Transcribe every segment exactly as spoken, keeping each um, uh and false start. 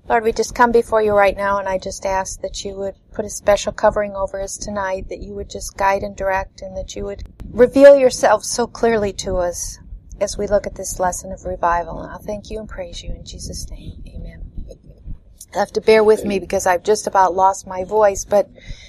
Lord, we just come before you right now, and I just ask that you would put a special covering over us tonight, that you would just guide and direct, and that you would reveal yourself so clearly to us as we look at this lesson of revival. And I'll thank you and praise you in Jesus' name. Amen. You'll have to bear with me because I've just about lost my voice, but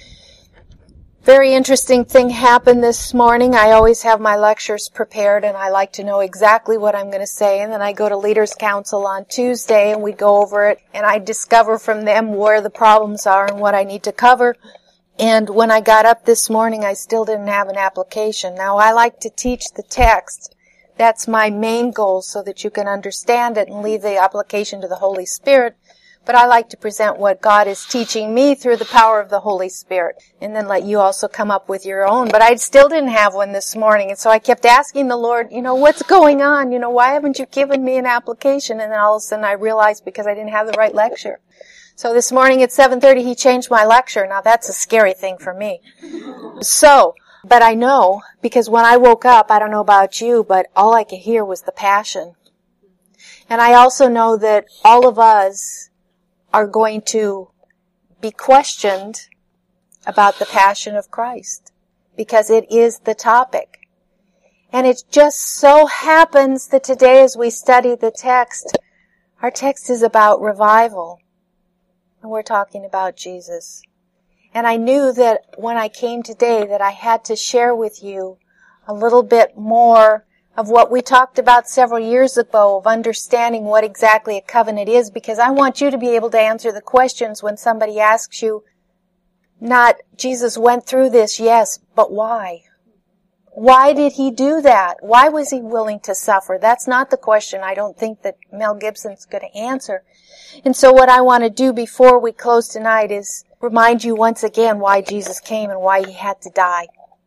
very interesting thing happened this morning. I always have my lectures prepared, and I like to know exactly what I'm going to say. And then I go to Leaders' Council on Tuesday, and we go over it, and I discover from them where the problems are and what I need to cover. And when I got up this morning, I still didn't have an application. Now, I like to teach the text. That's my main goal, so that you can understand it and leave the application to the Holy Spirit. But I like to present what God is teaching me through the power of the Holy Spirit, and then let you also come up with your own. But I still didn't have one this morning, and so I kept asking the Lord, you know, what's going on? You know, why haven't you given me an application? And then all of a sudden I realized because I didn't have the right lecture. So this morning at seven thirty he changed my lecture. Now that's a scary thing for me. So, but I know, because when I woke up, I don't know about you, but all I could hear was the passion. And I also know that all of us are going to be questioned about the passion of Christ, because it is the topic. And it just so happens that today, as we study the text, our text is about revival. And we're talking about Jesus. And I knew that when I came today that I had to share with you a little bit more of what we talked about several years ago, of understanding what exactly a covenant is, because I want you to be able to answer the questions when somebody asks you, not, Jesus went through this, yes, but why? Why did he do that? Why was he willing to suffer? That's not the question I don't think that Mel Gibson's going to answer. And so what I want to do before we close tonight is remind you once again why Jesus came and why he had to die.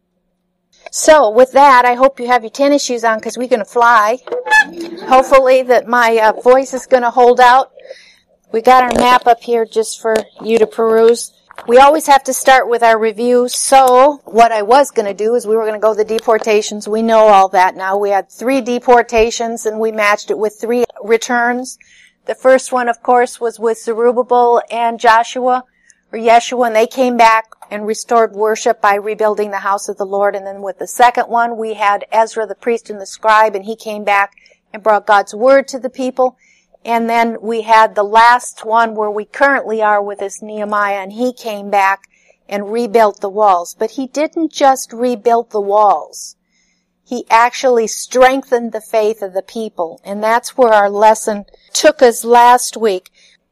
So, with that, I hope you have your tennis shoes on, because we're going to fly. Hopefully that my uh, voice is going to hold out. We got our map up here just for you to peruse. We always have to start with our review. So, what I was going to do is we were going to go to the deportations. We know all that now. We had three deportations, and we matched it with three returns. The first one, of course, was with Zerubbabel and Joshua, or Yeshua, and they came back and restored worship by rebuilding the house of the Lord. And then with the second one, we had Ezra, the priest and the scribe, and he came back and brought God's word to the people. And then we had the last one where we currently are with this Nehemiah, and he came back and rebuilt the walls. But he didn't just rebuild the walls. He actually strengthened the faith of the people. And that's where our lesson took us last week.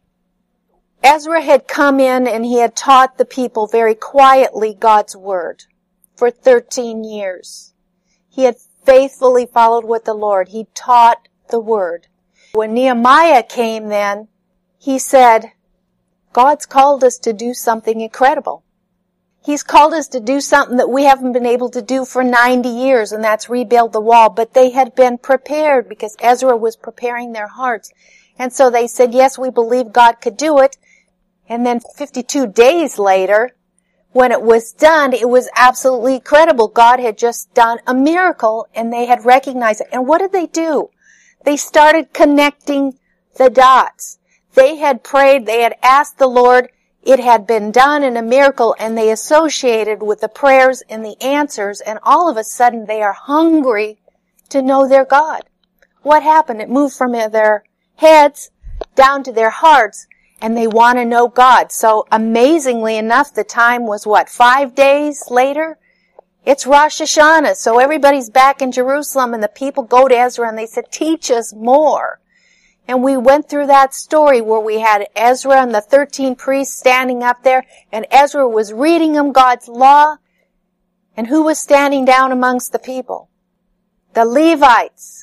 Ezra had come in and he had taught the people very quietly God's word for thirteen years. He had faithfully followed with the Lord. He taught the word. When Nehemiah came then, he said, God's called us to do something incredible. He's called us to do something that we haven't been able to do for ninety years, and that's rebuild the wall. But they had been prepared because Ezra was preparing their hearts. And so they said, yes, we believe God could do it. And then fifty-two days later, when it was done, it was absolutely incredible. God had just done a miracle, and they had recognized it. And what did they do? They started connecting the dots. They had prayed, they had asked the Lord, it had been done in a miracle, and they associated with the prayers and the answers, and all of a sudden they are hungry to know their God. What happened? It moved from their heads down to their hearts, and they want to know God. So amazingly enough, the time was what, five days later? It's Rosh Hashanah, so everybody's back in Jerusalem, and the people go to Ezra and they said, teach us more. And we went through that story where we had Ezra and the thirteen priests standing up there, and Ezra was reading them God's law. And who was standing down amongst the people? The Levites.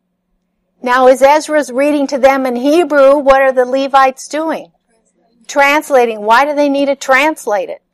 Now, as Ezra's reading to them in Hebrew, what are the Levites doing? Translating. Why do they need to translate it?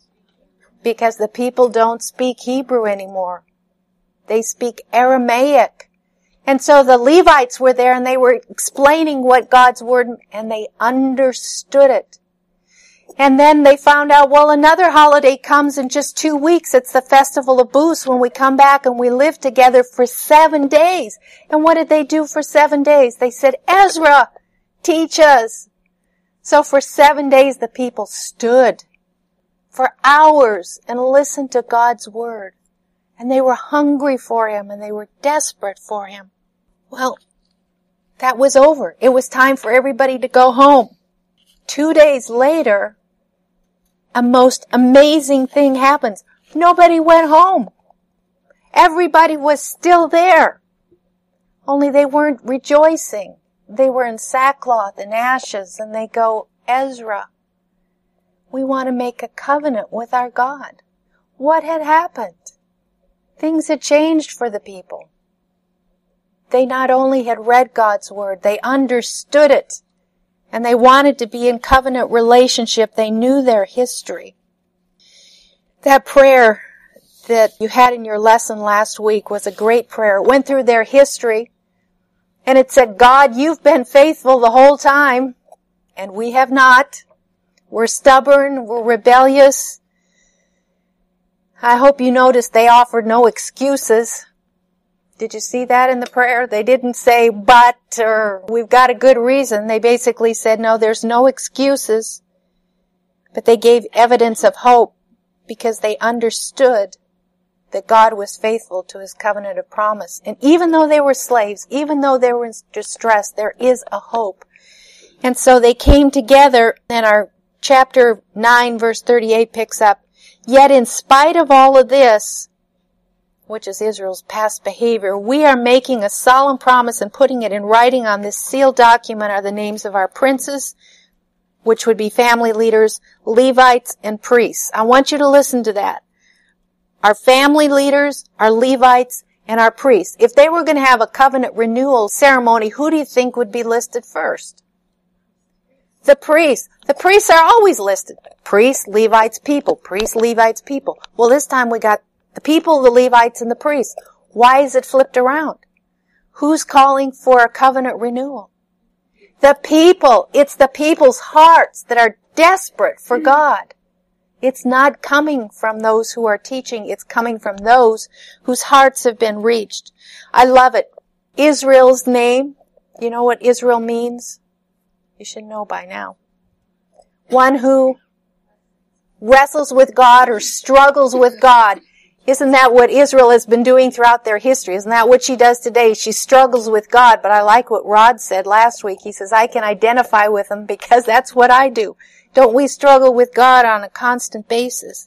Because the people don't speak Hebrew anymore. They speak Aramaic. And so the Levites were there and they were explaining what God's word, and they understood it. And then they found out, well, another holiday comes in just two weeks. It's the Festival of Booths, when we come back and we live together for seven days. And what did they do for seven days? They said, Ezra, teach us. So for seven days the people stood for hours and listened to God's word. And they were hungry for Him and they were desperate for Him. Well, that was over. It was time for everybody to go home. Two days later, a most amazing thing happens. Nobody went home. Everybody was still there. Only they weren't rejoicing. They were in sackcloth and ashes, and they go, Ezra, we want to make a covenant with our God. What had happened? Things had changed for the people. They not only had read God's word, they understood it, and they wanted to be in covenant relationship. They knew their history. That prayer that you had in your lesson last week was a great prayer. It went through their history, and it said, God, you've been faithful the whole time, and we have not. We're stubborn, we're rebellious. I hope you noticed they offered no excuses. Did you see that in the prayer? They didn't say, but, or we've got a good reason. They basically said, no, there's no excuses. But they gave evidence of hope because they understood that God was faithful to His covenant of promise. And even though they were slaves, even though they were in distress, there is a hope. And so they came together, and our chapter nine, verse thirty-eight picks up, yet in spite of all of this, which is Israel's past behavior, we are making a solemn promise and putting it in writing on this sealed document are the names of our princes, which would be family leaders, Levites, and priests. I want you to listen to that. Our family leaders, our Levites, and our priests. If they were going to have a covenant renewal ceremony, who do you think would be listed first? The priests. The priests are always listed. Priests, Levites, people. Priests, Levites, people. Well, this time we got the people, the Levites, and the priests. Why is it flipped around? Who's calling for a covenant renewal? The people. It's the people's hearts that are desperate for God. It's not coming from those who are teaching. It's coming from those whose hearts have been reached. I love it. Israel's name. You know what Israel means? You should know by now. One who wrestles with God or struggles with God. Isn't that what Israel has been doing throughout their history? Isn't that what she does today? She struggles with God, but I like what Rod said last week. He says, I can identify with him because that's what I do. Don't we struggle with God on a constant basis?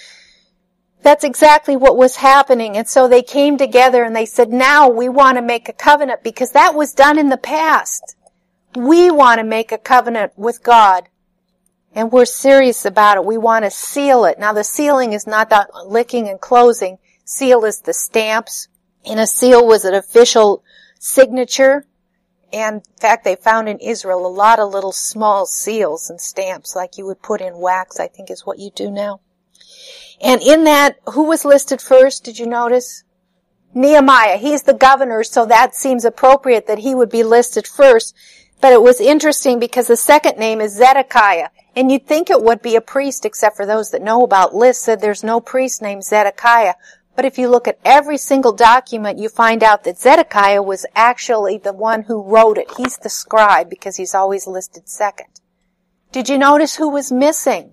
That's exactly what was happening. And so they came together and they said, now we want to make a covenant because that was done in the past. We want to make a covenant with God. And we're serious about it. We want to seal it. Now the sealing is not the licking and closing. Seal is the stamps. And a seal was an official signature. And in fact, they found in Israel a lot of little small seals and stamps like you would put in wax, I think is what you do now. And in that, who was listed first? Did you notice? Nehemiah. He's the governor, so that seems appropriate that he would be listed first. But it was interesting because the second name is Zedekiah. And you'd think it would be a priest, except for those that know about lists, said there's no priest named Zedekiah. But if you look at every single document, you find out that Zedekiah was actually the one who wrote it. He's the scribe because he's always listed second. Did you notice who was missing?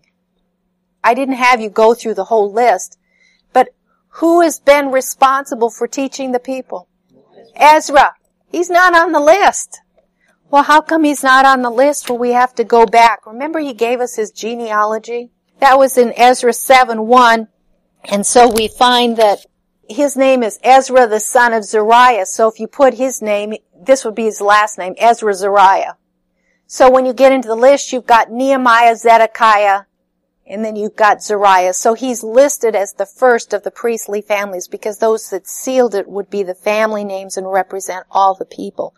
I didn't have you go through the whole list, but who has been responsible for teaching the people? Ezra. He's not on the list. Well, how come he's not on the list? Well, we have to go back. Remember he gave us his genealogy? That was in Ezra seven one. And so we find that his name is Ezra, the son of Zariah. So if you put his name, this would be his last name, Ezra Zariah. So when you get into the list, you've got Nehemiah, Zedekiah, and then you've got Zariah. So he's listed as the first of the priestly families because those that sealed it would be the family names and represent all the people.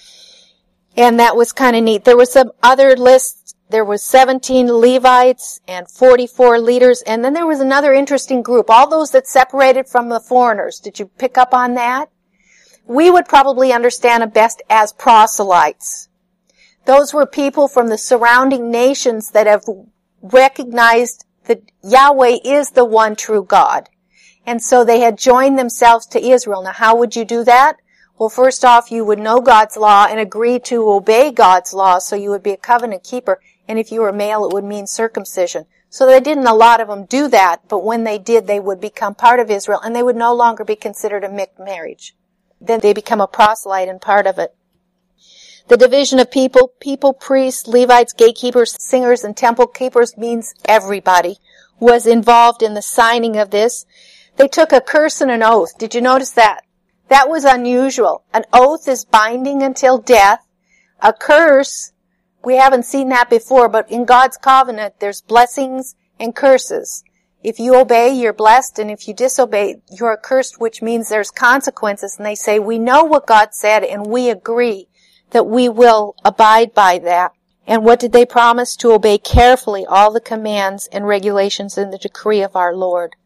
And that was kind of neat. There were some other lists. There was seventeen Levites and forty-four leaders. And then there was another interesting group. All those that separated from the foreigners. Did you pick up on that? We would probably understand them best as proselytes. Those were people from the surrounding nations that have recognized that Yahweh is the one true God. And so they had joined themselves to Israel. Now, how would you do that? Well, first off, you would know God's law and agree to obey God's law, so you would be a covenant keeper. And if you were male, it would mean circumcision. So they didn't, a lot of them, do that, but when they did, they would become part of Israel, and they would no longer be considered a mixed marriage. Then they become a proselyte and part of it. The division of people, people, priests, Levites, gatekeepers, singers, and temple keepers means everybody was involved in the signing of this. They took a curse and an oath. Did you notice that? That was unusual. An oath is binding until death. A curse, we haven't seen that before, but in God's covenant, there's blessings and curses. If you obey, you're blessed, and if you disobey, you're cursed, which means there's consequences. And they say, we know what God said, and we agree that we will abide by that. And what did they promise? To obey carefully all the commands and regulations in the decree of our Lord.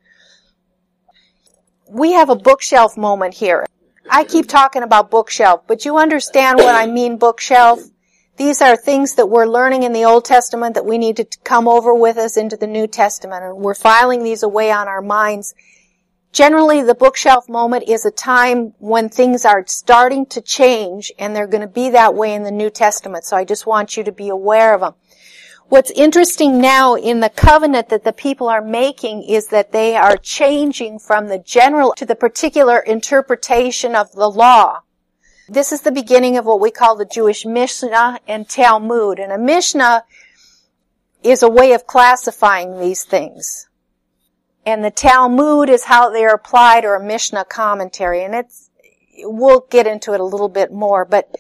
We have a bookshelf moment here. I keep talking about bookshelf, but you understand what I mean bookshelf? These are things that we're learning in the Old Testament that we need to come over with us into the New Testament, and we're filing these away on our minds. Generally, the bookshelf moment is a time when things are starting to change, and they're going to be that way in the New Testament, so I just want you to be aware of them. What's interesting now in the covenant that the people are making is that they are changing from the general to the particular interpretation of the law. This is the beginning of what we call the Jewish Mishnah and Talmud. And a Mishnah is a way of classifying these things. And the Talmud is how they are applied, or a Mishnah commentary. And it's, we'll get into it a little bit more. But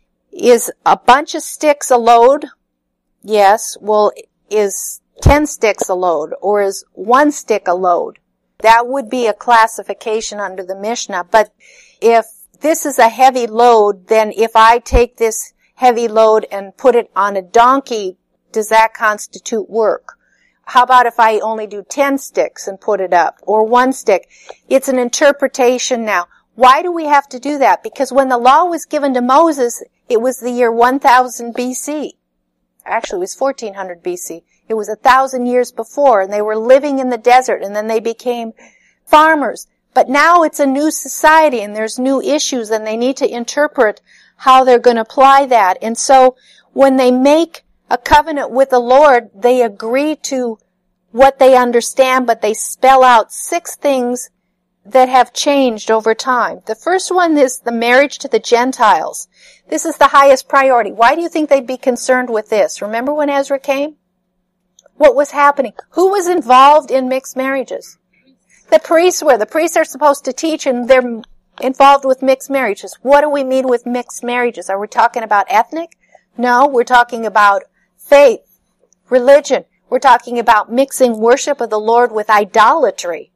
is a bunch of sticks a load? Yes. Well, is ten sticks a load? Or is one stick a load? That would be a classification under the Mishnah. But if this is a heavy load, then if I take this heavy load and put it on a donkey, does that constitute work? How about if I only do ten sticks and put it up, or one stick? It's an interpretation now. Why do we have to do that? Because when the law was given to Moses, it was the year one thousand B C. Actually, it was fourteen hundred B C. It was a thousand years before, and they were living in the desert, and then they became farmers. But now it's a new society, and there's new issues, and they need to interpret how they're going to apply that. And so when they make a covenant with the Lord, they agree to what they understand, but they spell out six things that have changed over time. The first one is the marriage to the Gentiles. This is the highest priority. Why do you think they'd be concerned with this? Remember when Ezra came? What was happening? Who was involved in mixed marriages? The priests were. The priests are supposed to teach, and they're involved with mixed marriages. What do we mean with mixed marriages? Are we talking about ethnic? No, we're talking about faith, religion. We're talking about mixing worship of the Lord with idolatry.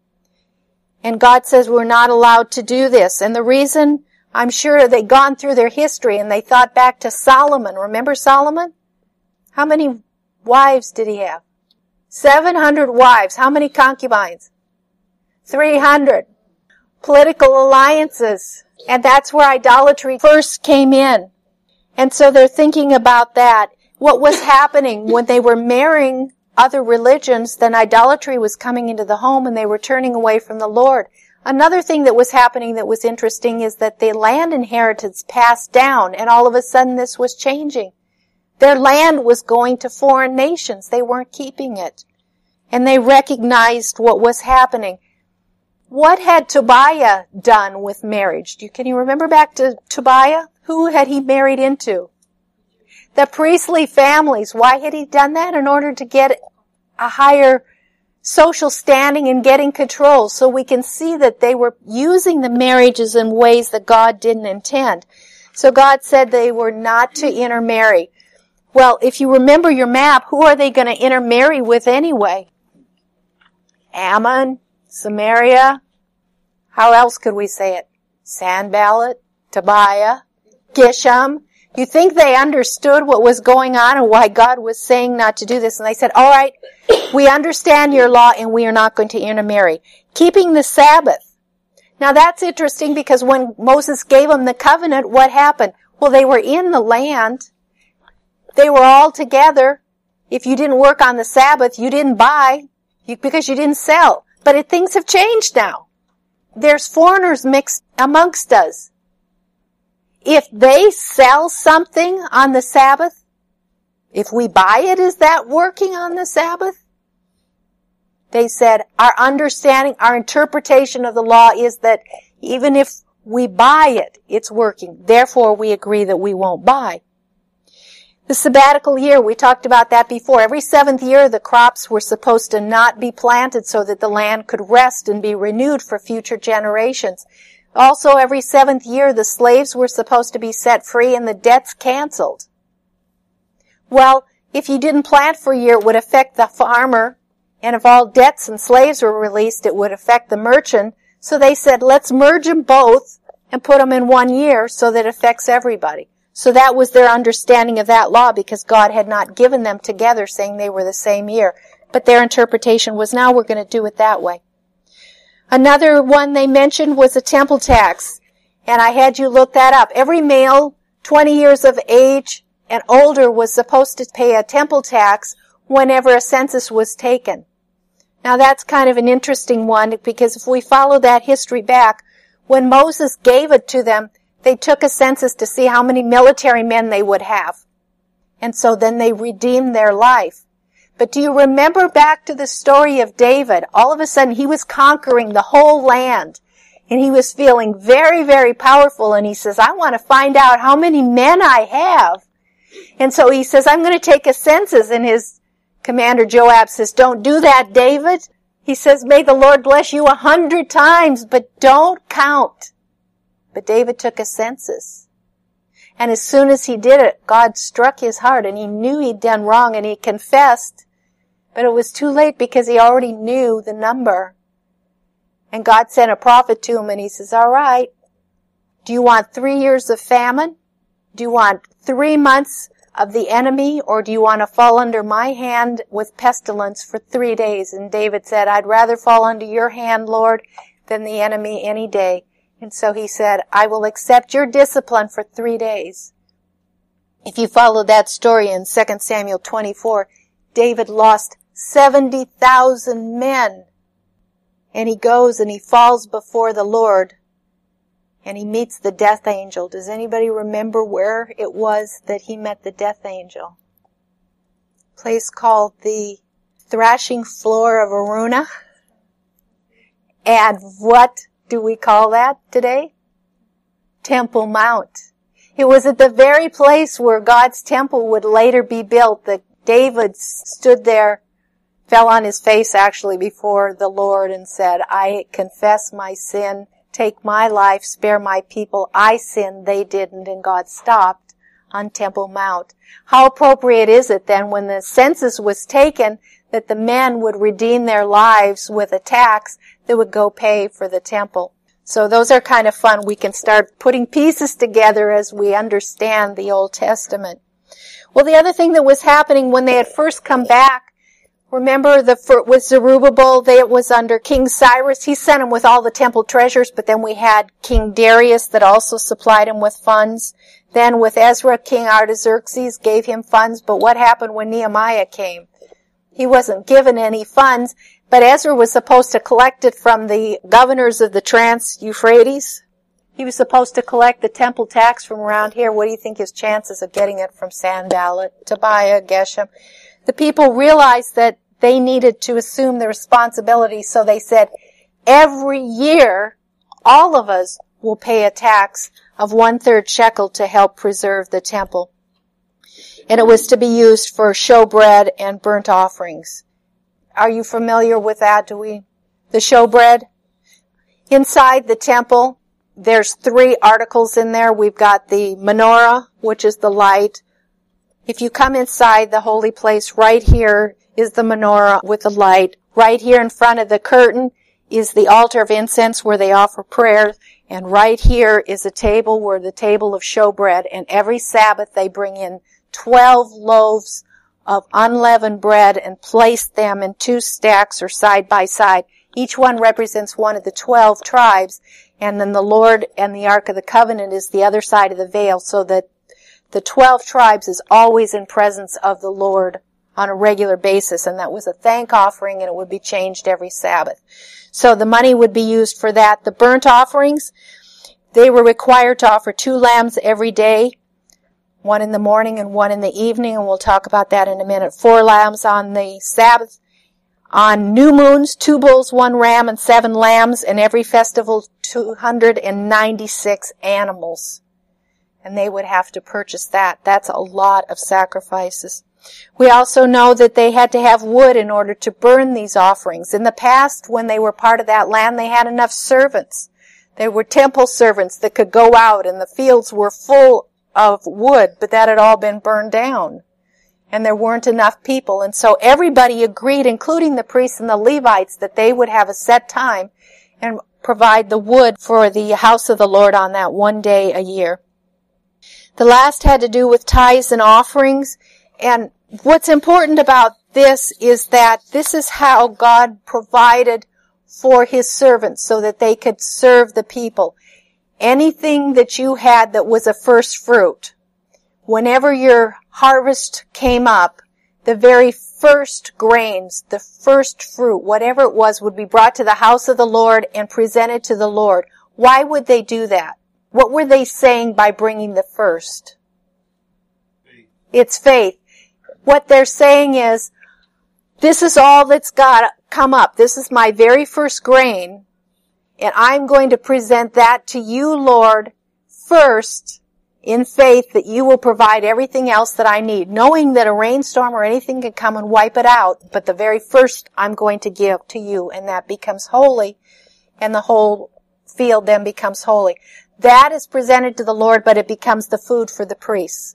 And God says we're not allowed to do this. And the reason, I'm sure they'd gone through their history and they thought back to Solomon. Remember Solomon? How many wives did he have? seven hundred wives. How many concubines? three hundred. Political alliances. And that's where idolatry first came in. And so they're thinking about that. What was happening when they were marrying other religions, then idolatry was coming into the home and they were turning away from the Lord. Another thing that was happening that was interesting is that the land inheritance passed down, and all of a sudden this was changing. Their land was going to foreign nations. They weren't keeping it. And they recognized what was happening. What had Tobiah done with marriage? Do you, can you remember back to Tobiah? Who had he married into? The priestly families. Why had he done that? In order to get a higher social standing and getting control. So we can see that they were using the marriages in ways that God didn't intend. So God said they were not to intermarry. Well, if you remember your map, who are they going to intermarry with anyway? Ammon, Samaria. How else could we say it? Sanballat, Tobiah, Geshem. You think they understood what was going on and why God was saying not to do this? And they said, all right, we understand your law and we are not going to intermarry. Keeping the Sabbath. Now that's interesting because when Moses gave them the covenant, what happened? Well, they were in the land. They were all together. If you didn't work on the Sabbath, you didn't buy you, because you didn't sell. But it, things have changed now. There's foreigners mixed amongst us. If they sell something on the Sabbath, If we buy it, is that working on the Sabbath? They said, our understanding, our interpretation of the law is that even if we buy it, it's working. Therefore, we agree that we won't buy. The sabbatical year, we talked about that before. Every seventh year, the crops were supposed to not be planted so that the land could rest and be renewed for future generations. Also, every seventh year, the slaves were supposed to be set free and the debts canceled. Well, if you didn't plant for a year, it would affect the farmer, and if all debts and slaves were released, it would affect the merchant. So they said, let's merge them both and put them in one year so that it affects everybody. So that was their understanding of that law, because God had not given them together saying they were the same year. But their interpretation was, now we're going to do it that way. Another one they mentioned was a temple tax. And I had you look that up. Every male, twenty years of age and older, was supposed to pay a temple tax whenever a census was taken. Now that's kind of an interesting one, because if we follow that history back, when Moses gave it to them, they took a census to see how many military men they would have. And so then they redeemed their life. But do you remember back to the story of David? All of a sudden he was conquering the whole land. And he was feeling very, very powerful. And he says, I want to find out how many men I have. And so he says, I'm going to take a census. And his commander Joab says, don't do that, David. He says, may the Lord bless you a hundred times, but don't count. But David took a census. And as soon as he did it, God struck his heart, and he knew he'd done wrong, and he confessed. But it was too late, because he already knew the number. And God sent a prophet to him, and he says, all right, do you want three years of famine? Do you want three months of the enemy, or do you want to fall under my hand with pestilence for three days? And David said, I'd rather fall under your hand, Lord, than the enemy any day. And so he said, I will accept your discipline for three days. If you follow that story in Second Samuel twenty-four, David lost seventy thousand men. And he goes and he falls before the Lord. And he meets the death angel. Does anybody remember where it was that he met the death angel? A place called the thrashing floor of Araunah. And what do we call that today? Temple Mount. It was at the very place where God's temple would later be built that David stood there, fell on his face actually before the Lord and said, I confess my sin, take my life, spare my people. I sinned, they didn't, and God stopped on Temple Mount. How appropriate is it then when the census was taken that the men would redeem their lives with a tax that would go pay for the temple? So those are kind of fun. We can start putting pieces together as we understand the Old Testament. Well, the other thing that was happening when they had first come back, remember the with Zerubbabel, they, it was under King Cyrus. He sent him with all the temple treasures, but then we had King Darius that also supplied him with funds. Then with Ezra, King Artaxerxes gave him funds. But what happened when Nehemiah came? He wasn't given any funds, but Ezra was supposed to collect it from the governors of the Trans-Euphrates. He was supposed to collect the temple tax from around here. What do you think his chances of getting it from Sanballat, Tobiah, Geshem? The people realized that they needed to assume the responsibility, so they said, every year, all of us will pay a tax of one-third shekel to help preserve the temple. And it was to be used for showbread and burnt offerings. Are you familiar with that? Do we? The showbread? Inside the temple, there's three articles in there. We've got the menorah, which is the light. If you come inside the holy place, right here is the menorah with the light. Right here in front of the curtain is the altar of incense where they offer prayers. And right here is a table where the table of showbread. And every Sabbath they bring in twelve loaves of unleavened bread and place them in two stacks or side by side. Each one represents one of the twelve tribes. And then the Lord and the Ark of the Covenant is the other side of the veil, so that the twelve tribes is always in presence of the Lord on a regular basis. And that was a thank offering, and it would be changed every Sabbath. So the money would be used for that. The burnt offerings, they were required to offer two lambs every day. one in the morning and one in the evening, and we'll talk about that in a minute. Four lambs on the Sabbath. On new moons, two bulls, one ram, and seven lambs, and every festival, two hundred ninety-six animals. And they would have to purchase that. That's a lot of sacrifices. We also know that they had to have wood in order to burn these offerings. In the past, when they were part of that land, they had enough servants. There were temple servants that could go out, and the fields were full of wood, but that had all been burned down. And there weren't enough people. And so everybody agreed, including the priests and the Levites, that they would have a set time and provide the wood for the house of the Lord on that one day a year. The last had to do with tithes and offerings. And what's important about this is that this is how God provided for His servants so that they could serve the people. Anything that you had that was a first fruit, whenever your harvest came up, the very first grains, the first fruit, whatever it was, would be brought to the house of the Lord and presented to the Lord. Why would they do that? What were they saying by bringing the first? Faith. It's faith. What they're saying is, this is all that's got to come up. This is my very first grain, and I'm going to present that to you, Lord, first, in faith that you will provide everything else that I need, knowing that a rainstorm or anything can come and wipe it out, but the very first I'm going to give to you, and that becomes holy, and the whole field then becomes holy. That is presented to the Lord, but it becomes the food for the priests.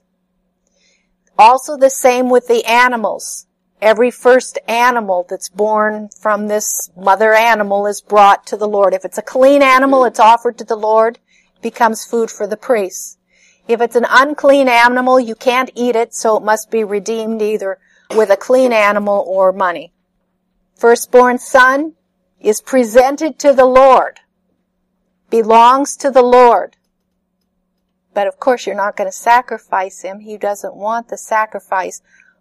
Also the same with the animals. Every first animal that's born from this mother animal is brought to the Lord. If it's a clean animal, it's offered to the Lord, becomes food for the priests. If it's an unclean animal, you can't eat it, so it must be redeemed either with a clean animal or money. Firstborn son is presented to the Lord, belongs to the Lord. But of course, you're not going to sacrifice him. He doesn't want the sacrifice.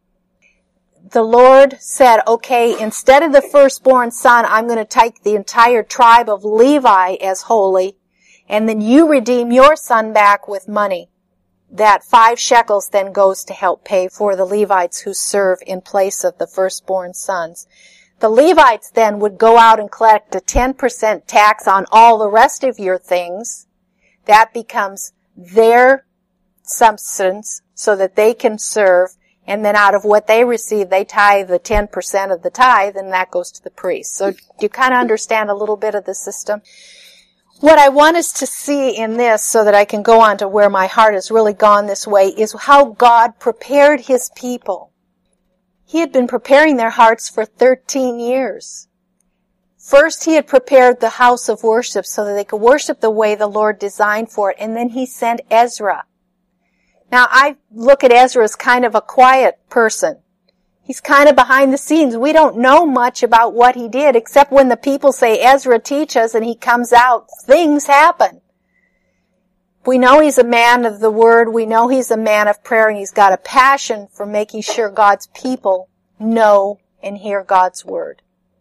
The Lord said, okay, instead of the firstborn son, I'm going to take the entire tribe of Levi as holy, and then you redeem your son back with money. That five shekels then goes to help pay for the Levites who serve in place of the firstborn sons. The Levites then would go out and collect a ten percent tax on all the rest of your things. That becomes their substance so that they can serve. And then out of what they receive, they tithe the ten percent of the tithe, and that goes to the priest. So you kind of understand a little bit of the system. What I want us to see in this, so that I can go on to where my heart has really gone this way, is how God prepared His people. He had been preparing their hearts for thirteen years. First, He had prepared the house of worship so that they could worship the way the Lord designed for it, and then He sent Ezra. Now, I look at Ezra as kind of a quiet person. He's kind of behind the scenes. We don't know much about what he did, except when the people say, Ezra, teach us, and he comes out, things happen. We know he's a man of the word. We know he's a man of prayer, and he's got a passion for making sure God's people know and hear God's word.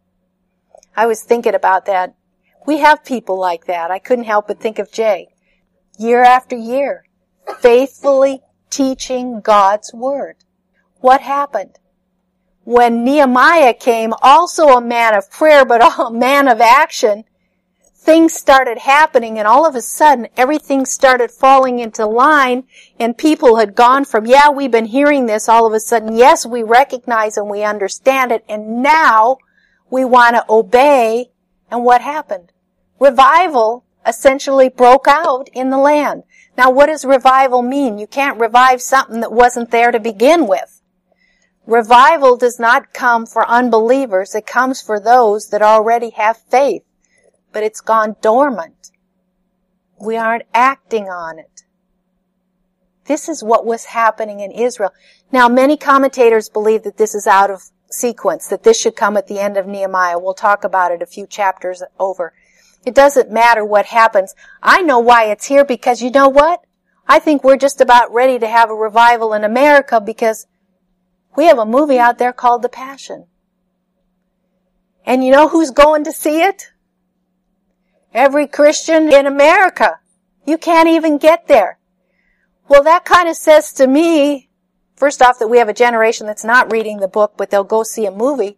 I was thinking about that. We have people like that. I couldn't help but think of Jay. Year after year, faithfully teaching God's word. What happened? When Nehemiah came, also a man of prayer, but a man of action, things started happening, and all of a sudden, everything started falling into line, and people had gone from, yeah, we've been hearing this, all of a sudden, yes, we recognize and we understand it, and now we want to obey. And what happened? Revival essentially broke out in the land. Now, what does revival mean? You can't revive something that wasn't there to begin with. Revival does not come for unbelievers. It comes for those that already have faith. But it's gone dormant. We aren't acting on it. This is what was happening in Israel. Now, many commentators believe that this is out of sequence, that this should come at the end of Nehemiah. We'll talk about it a few chapters over. It doesn't matter what happens. I know why it's here, because you know what? I think we're just about ready to have a revival in America, because we have a movie out there called The Passion. And you know who's going to see it? Every Christian in America. You can't even get there. Well, that kind of says to me, first off, that we have a generation that's not reading the book, but they'll go see a movie.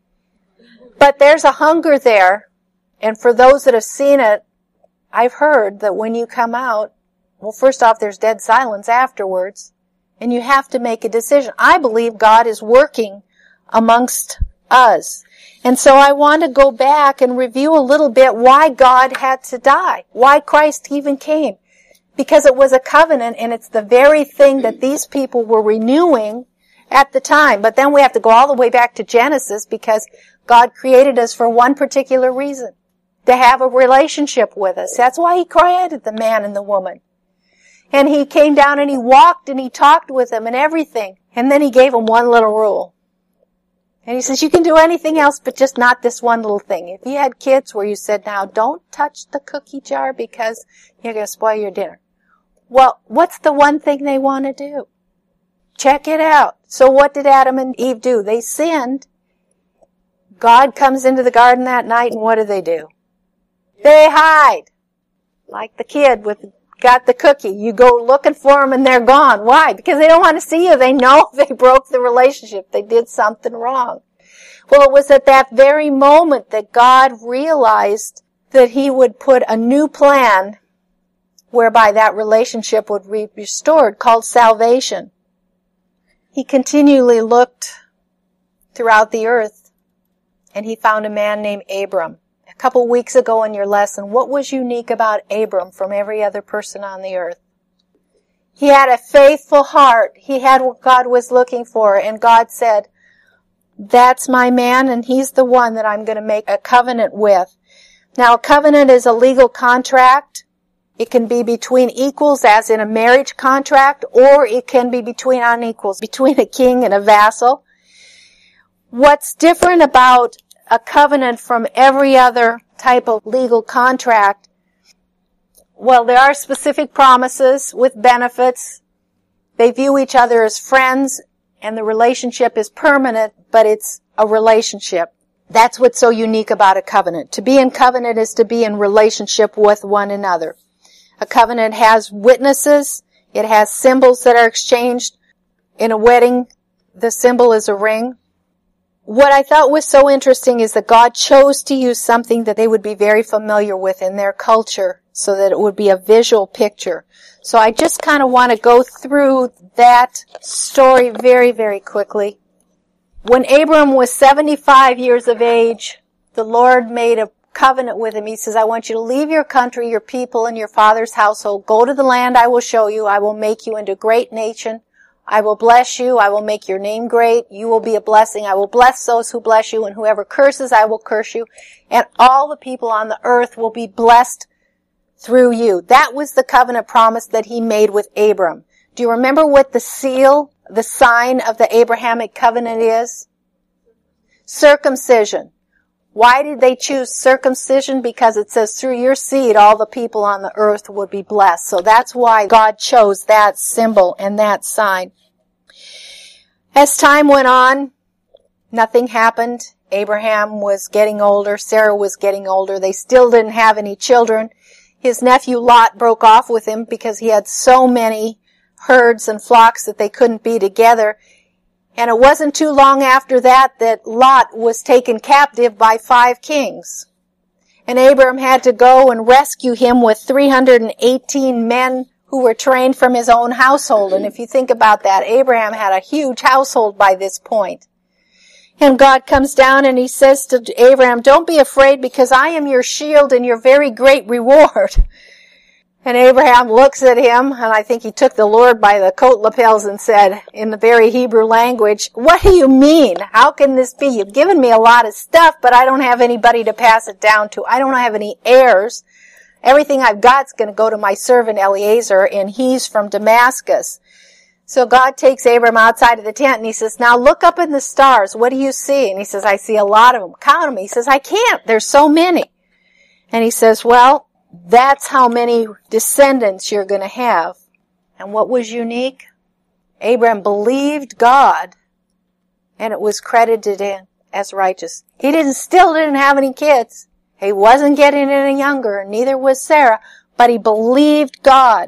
But there's a hunger there. And for those that have seen it, I've heard that when you come out, well, first off, there's dead silence afterwards. And you have to make a decision. I believe God is working amongst us. And so I want to go back and review a little bit why God had to die. Why Christ even came. Because it was a covenant, and it's the very thing that these people were renewing at the time. But then we have to go all the way back to Genesis, because God created us for one particular reason. To have a relationship with us. That's why He created the man and the woman. And He came down and He walked and He talked with them and everything. And then He gave them one little rule. And He says, you can do anything else but just not this one little thing. If you had kids where you said, now don't touch the cookie jar because you're going to spoil your dinner. Well, what's the one thing they want to do? Check it out. So what did Adam and Eve do? They sinned. God comes into the garden that night, and what do they do? They hide. Like the kid with got the cookie. You go looking for them and they're gone. Why? Because they don't want to see you. They know they broke the relationship. They did something wrong. Well, it was at that very moment that God realized that He would put a new plan whereby that relationship would be restored, called salvation. He continually looked throughout the earth, and He found a man named Abram. A couple weeks ago in your lesson, what was unique about Abram from every other person on the earth? He had a faithful heart. He had what God was looking for, and God said, that's my man, and he's the one that I'm going to make a covenant with. Now, a covenant is a legal contract. It can be between equals, as in a marriage contract, or it can be between unequals, between a king and a vassal. What's different about a covenant from every other type of legal contract? Well, there are specific promises with benefits. They view each other as friends, and the relationship is permanent, but it's a relationship. That's what's so unique about a covenant. To be in covenant is to be in relationship with one another. A covenant has witnesses. It has symbols that are exchanged. In a wedding, the symbol is a ring. What I thought was so interesting is that God chose to use something that they would be very familiar with in their culture so that it would be a visual picture. So I just kind of want to go through that story very, very quickly. When Abram was seventy-five years of age, the Lord made a covenant with him. He says, I want you to leave your country, your people, and your father's household. Go to the land I will show you. I will make you into a great nation. I will bless you. I will make your name great. You will be a blessing. I will bless those who bless you, and whoever curses, I will curse you. And all the people on the earth will be blessed through you. That was the covenant promise that He made with Abram. Do you remember what the seal, the sign of the Abrahamic covenant is? Circumcision. Why did they choose circumcision? Because it says through your seed all the people on the earth would be blessed. So that's why God chose that symbol and that sign. As time went on, nothing happened. Abraham was getting older. Sarah was getting older. They still didn't have any children. His nephew Lot broke off with him because he had so many herds and flocks that they couldn't be together. And it wasn't too long after that that Lot was taken captive by five kings. And Abram had to go and rescue him with three hundred eighteen men who were trained from his own household. And if you think about that, Abraham had a huge household by this point. And God comes down and He says to Abraham, don't be afraid, because I am your shield and your very great reward. And Abraham looks at him, and I think he took the Lord by the coat lapels and said, in the very Hebrew language, what do you mean? How can this be? You've given me a lot of stuff, but I don't have anybody to pass it down to. I don't have any heirs. Everything I've got's going to go to my servant Eliezer, and he's from Damascus. So God takes Abram outside of the tent, and He says, now look up in the stars. What do you see? And he says, I see a lot of them. Count them. He says, I can't. There's so many. And he says, well, that's how many descendants you're going to have. And what was unique? Abraham believed God, and it was credited in as righteous. He didn't, still didn't have any kids. He wasn't getting any younger, and neither was Sarah, but he believed God,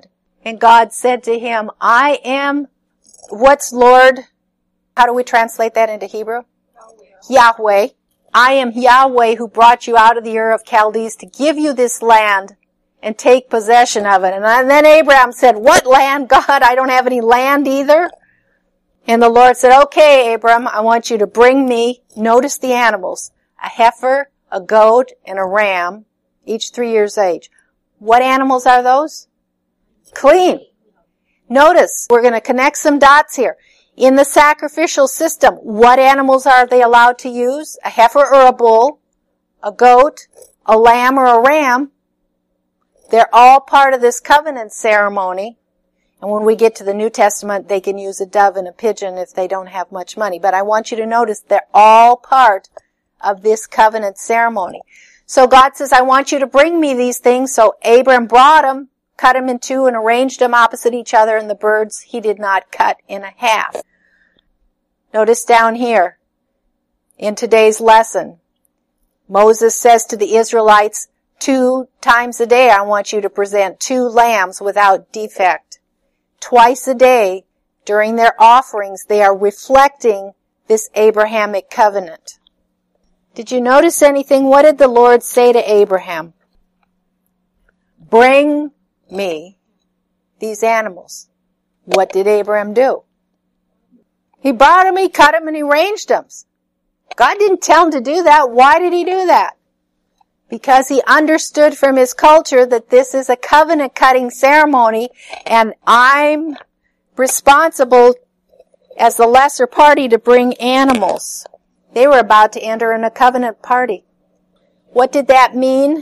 And God said to him, I am, what's Lord? How do we translate that into Hebrew? Yahweh. I am Yahweh who brought you out of the Ur of Chaldees to give you this land and take possession of it. And then Abraham said, what land, God? I don't have any land either. And the Lord said, okay, Abram, I want you to bring me, notice the animals, a heifer, a goat, and a ram, each three years age. What animals are those? Clean. Notice, we're going to connect some dots here. In the sacrificial system, what animals are they allowed to use? A heifer or a bull, a goat, a lamb or a ram. They're all part of this covenant ceremony. And when we get to the New Testament, they can use a dove and a pigeon if they don't have much money. But I want you to notice they're all part of this covenant ceremony. So God says, I want you to bring me these things. So Abram brought them, cut them in two, and arranged them opposite each other, and the birds he did not cut in a half. Notice down here, in today's lesson, Moses says to the Israelites, two times a day I want you to present two lambs without defect. Twice a day, during their offerings, they are reflecting this Abrahamic covenant. Did you notice anything? What did the Lord say to Abraham? Bring me these animals. What did Abraham do? He brought them, he cut them, and he arranged them. God didn't tell him to do that. Why did he do that? Because he understood from his culture that this is a covenant-cutting ceremony, and I'm responsible as the lesser party to bring animals. They were about to enter in a covenant party. What did that mean?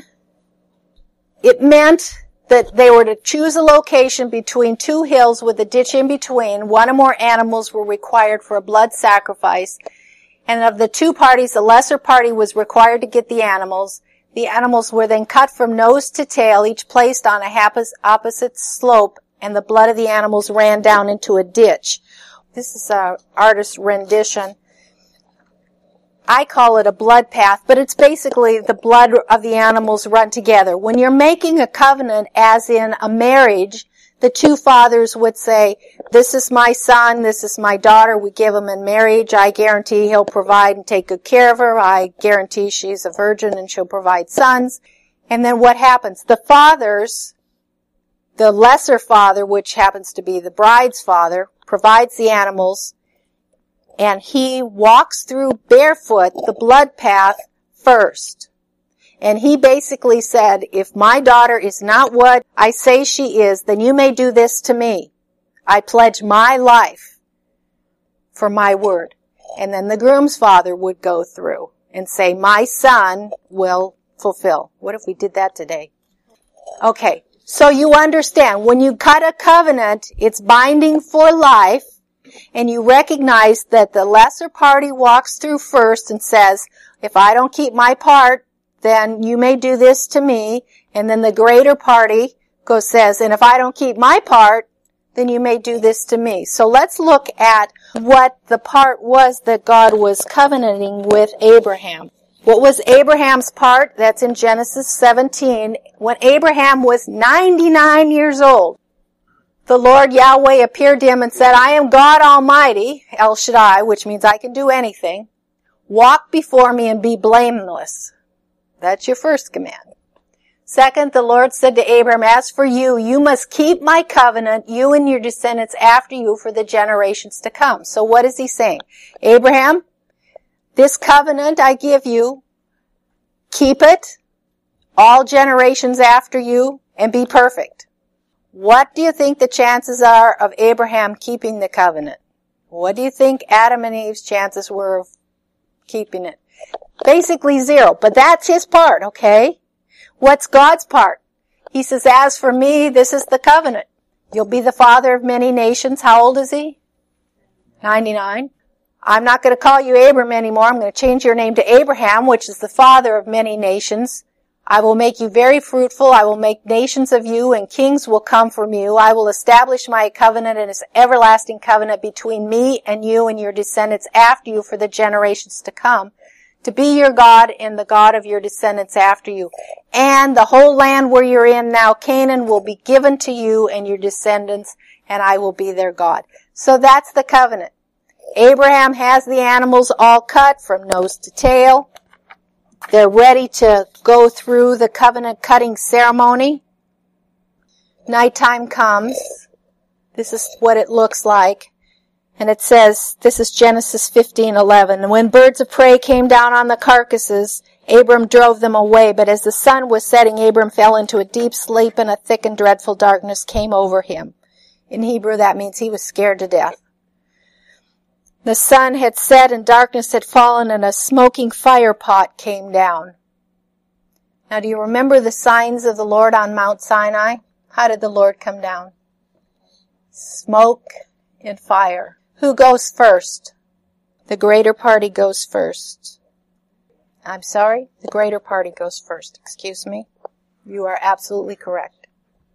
It meant that they were to choose a location between two hills with a ditch in between. One or more animals were required for a blood sacrifice. And of the two parties, the lesser party was required to get the animals. The animals were then cut from nose to tail, each placed on a opposite slope, and the blood of the animals ran down into a ditch. This is an artist's rendition. I call it a blood path, but it's basically the blood of the animals run together. When you're making a covenant, as in a marriage, the two fathers would say, this is my son, this is my daughter, we give him in marriage, I guarantee he'll provide and take good care of her, I guarantee she's a virgin and she'll provide sons. And then what happens? The fathers, the lesser father, which happens to be the bride's father, provides the animals, and he walks through barefoot the blood path first. And he basically said, if my daughter is not what I say she is, then you may do this to me. I pledge my life for my word. And then the groom's father would go through and say, my son will fulfill. What if we did that today? Okay, so you understand, when you cut a covenant, it's binding for life. And you recognize that the lesser party walks through first and says, if I don't keep my part, then you may do this to me. And then the greater party goes says, and if I don't keep my part, then you may do this to me. So let's look at what the part was that God was covenanting with Abraham. What was Abraham's part? That's in Genesis seventeen. When Abraham was ninety-nine years old, the Lord Yahweh appeared to him and said, I am God Almighty, El Shaddai, which means I can do anything. Walk before me and be blameless. That's your first command. Second, the Lord said to Abram, as for you, you must keep my covenant, you and your descendants after you for the generations to come. So what is he saying? Abraham, this covenant I give you, keep it, all generations after you, and be perfect. What do you think the chances are of Abraham keeping the covenant? What do you think Adam and Eve's chances were of keeping it? Basically zero, but that's his part, okay? What's God's part? He says, as for me, this is the covenant. You'll be the father of many nations. How old is he? ninety-nine. I'm not going to call you Abram anymore. I'm going to change your name to Abraham, which is the father of many nations. I will make you very fruitful. I will make nations of you, and kings will come from you. I will establish my covenant and its everlasting covenant between me and you and your descendants after you for the generations to come, to be your God and the God of your descendants after you. And the whole land where you're in now, Canaan, will be given to you and your descendants, and I will be their God. So that's the covenant. Abraham has the animals all cut from nose to tail. They're ready to go through the covenant cutting ceremony. Nighttime comes. This is what it looks like. And it says, this is Genesis fifteen eleven. And when birds of prey came down on the carcasses, Abram drove them away. But as the sun was setting, Abram fell into a deep sleep, and a thick and dreadful darkness came over him. In Hebrew, that means he was scared to death. The sun had set and darkness had fallen, and a smoking fire pot came down. Now, do you remember the signs of the Lord on Mount Sinai? How did the Lord come down? Smoke and fire. Who goes first? The greater party goes first. I'm sorry? The greater party goes first. Excuse me. You are absolutely correct.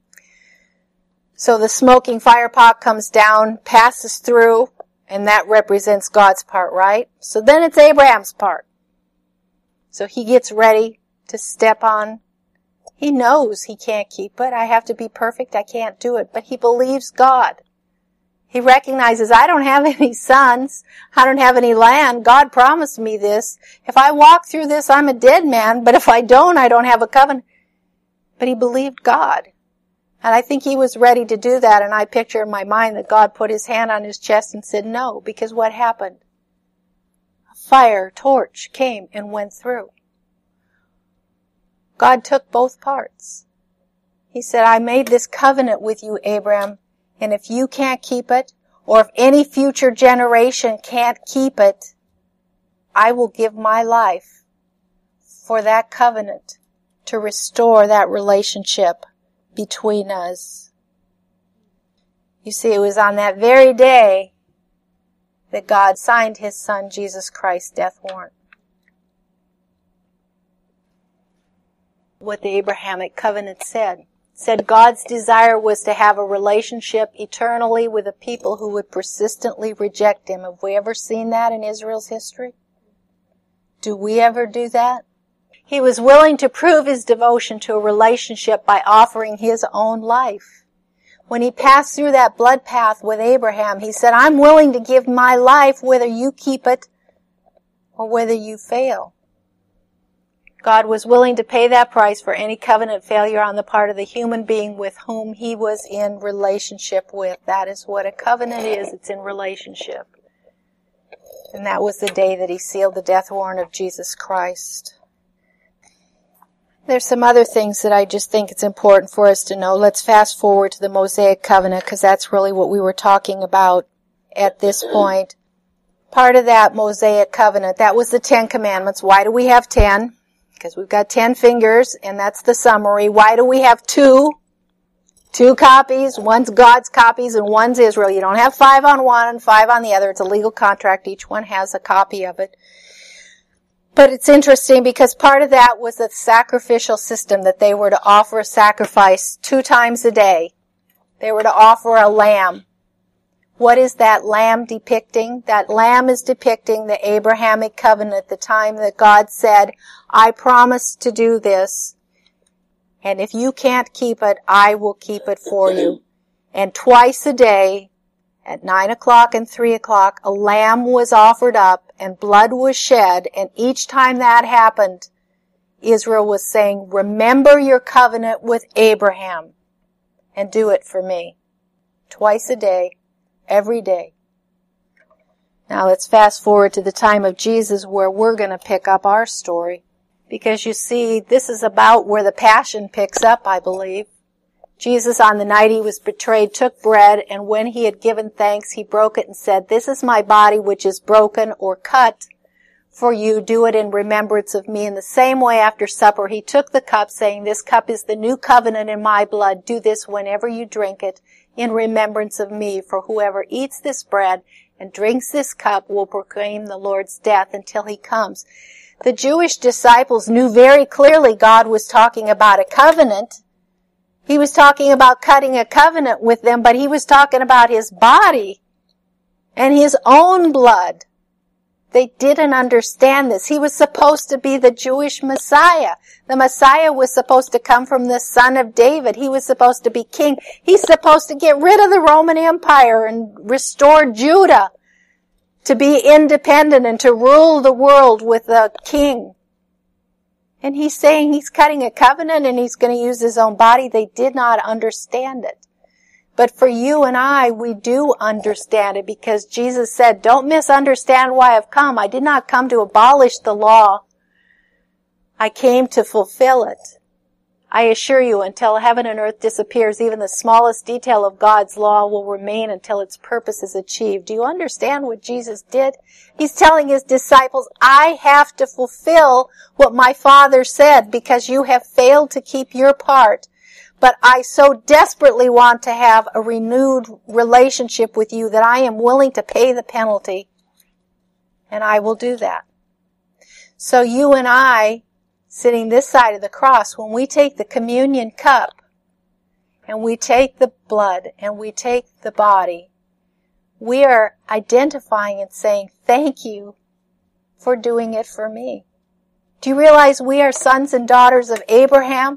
So the smoking fire pot comes down, passes through, and that represents God's part, right? So then it's Abraham's part. So he gets ready to step on. He knows he can't keep it. I have to be perfect. I can't do it. But he believes God. He recognizes, I don't have any sons. I don't have any land. God promised me this. If I walk through this, I'm a dead man. But if I don't, I don't have a covenant. But he believed God. And I think he was ready to do that. And I picture in my mind that God put his hand on his chest and said no. Because what happened? A fire, torch came and went through. God took both parts. He said, I made this covenant with you, Abraham. And if you can't keep it, or if any future generation can't keep it, I will give my life for that covenant to restore that relationship between us. You see, it was on that very day that God signed his Son, Jesus Christ's death warrant. What the Abrahamic covenant said. said God's desire was to have a relationship eternally with a people who would persistently reject him. Have we ever seen that in Israel's history? Do we ever do that? He was willing to prove his devotion to a relationship by offering his own life. When he passed through that blood path with Abraham, he said, I'm willing to give my life whether you keep it or whether you fail. God was willing to pay that price for any covenant failure on the part of the human being with whom he was in relationship with. That is what a covenant is. It's in relationship. And that was the day that he sealed the death warrant of Jesus Christ. There's some other things that I just think it's important for us to know. Let's fast forward to the Mosaic covenant, because that's really what we were talking about at this point. Part of that Mosaic covenant, that was the Ten Commandments. Why do we have ten? Because we've got ten fingers, and that's the summary. Why do we have two? Two copies. One's God's copies and one's Israel. You don't have five on one and five on the other. It's a legal contract. Each one has a copy of it. But it's interesting because part of that was a sacrificial system, that they were to offer a sacrifice two times a day. They were to offer a lamb. What is that lamb depicting? That lamb is depicting the Abrahamic covenant, the time that God said, I promise to do this, and if you can't keep it, I will keep it for you. And twice a day, at nine o'clock and three o'clock, a lamb was offered up and blood was shed, and each time that happened, Israel was saying, remember your covenant with Abraham and do it for me. Twice a day. Every day. Now let's fast forward to the time of Jesus, where we're going to pick up our story. Because you see, this is about where the passion picks up, I believe. Jesus, on the night he was betrayed, took bread, and when he had given thanks, he broke it and said, this is my body which is broken or cut for you. Do it in remembrance of me. In the same way, after supper, he took the cup, saying, this cup is the new covenant in my blood. Do this whenever you drink it, in remembrance of me. For whoever eats this bread and drinks this cup will proclaim the Lord's death until he comes. The Jewish disciples knew very clearly God was talking about a covenant. He was talking about cutting a covenant with them, but he was talking about his body and his own blood They didn't understand this. He was supposed to be the Jewish Messiah. The Messiah was supposed to come from the son of David. He was supposed to be king. He's supposed to get rid of the Roman Empire and restore Judah to be independent and to rule the world with a king. And he's saying he's cutting a covenant and he's going to use his own body. They did not understand it. But for you and I, we do understand it because Jesus said, don't misunderstand why I've come. I did not come to abolish the law. I came to fulfill it. I assure you, until heaven and earth disappears, even the smallest detail of God's law will remain until its purpose is achieved. Do you understand what Jesus did? He's telling his disciples, I have to fulfill what my Father said because you have failed to keep your part. But I so desperately want to have a renewed relationship with you that I am willing to pay the penalty. And I will do that. So you and I, sitting this side of the cross, when we take the communion cup, and we take the blood, and we take the body, we are identifying and saying, thank you for doing it for me. Do you realize we are sons and daughters of Abraham?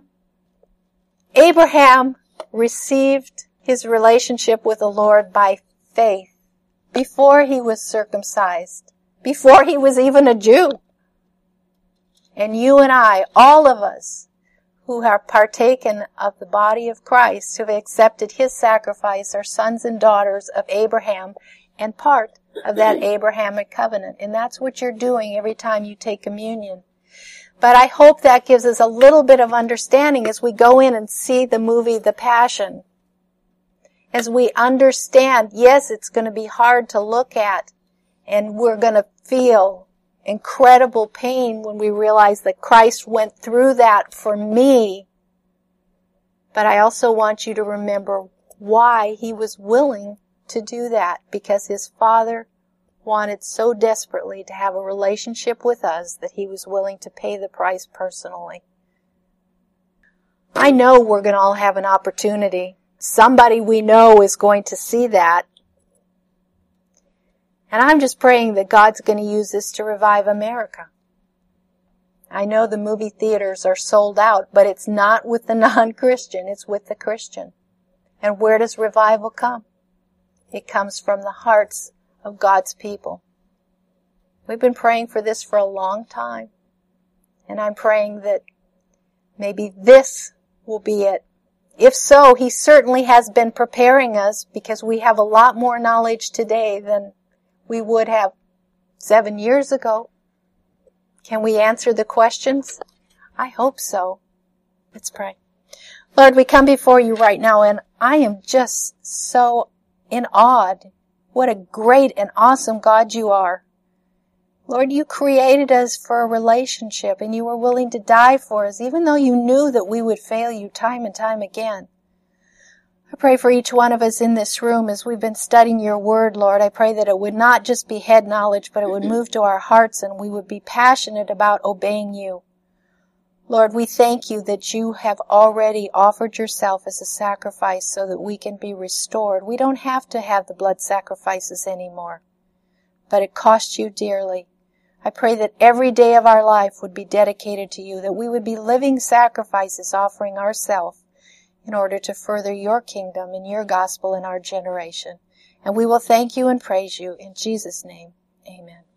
Abraham received his relationship with the Lord by faith before he was circumcised, before he was even a Jew. And you and I, all of us who have partaken of the body of Christ, who have accepted his sacrifice, are sons and daughters of Abraham and part of that Abrahamic covenant. And that's what you're doing every time you take communion. But I hope that gives us a little bit of understanding as we go in and see the movie The Passion. As we understand, yes, it's going to be hard to look at, and we're going to feel incredible pain when we realize that Christ went through that for me. But I also want you to remember why he was willing to do that, because his Father wanted so desperately to have a relationship with us that he was willing to pay the price personally. I know we're going to all have an opportunity. Somebody we know is going to see that. And I'm just praying that God's going to use this to revive America. I know the movie theaters are sold out, but it's not with the non-Christian, it's with the Christian. And where does revival come? It comes from the hearts of God's people. We've been praying for this for a long time. And I'm praying that maybe this will be it. If so, he certainly has been preparing us, because we have a lot more knowledge today than we would have seven years ago. Can we answer the questions? I hope so. Let's pray. Lord, we come before you right now, and I am just so in awe. What a great and awesome God you are. Lord, you created us for a relationship, and you were willing to die for us, even though you knew that we would fail you time and time again. I pray for each one of us in this room as we've been studying your word, Lord. I pray that it would not just be head knowledge, but it would move to our hearts, and we would be passionate about obeying you. Lord, we thank you that you have already offered yourself as a sacrifice so that we can be restored. We don't have to have the blood sacrifices anymore, but it cost you dearly. I pray that every day of our life would be dedicated to you, that we would be living sacrifices, offering ourselves in order to further your kingdom and your gospel in our generation. And we will thank you and praise you in Jesus' name. Amen.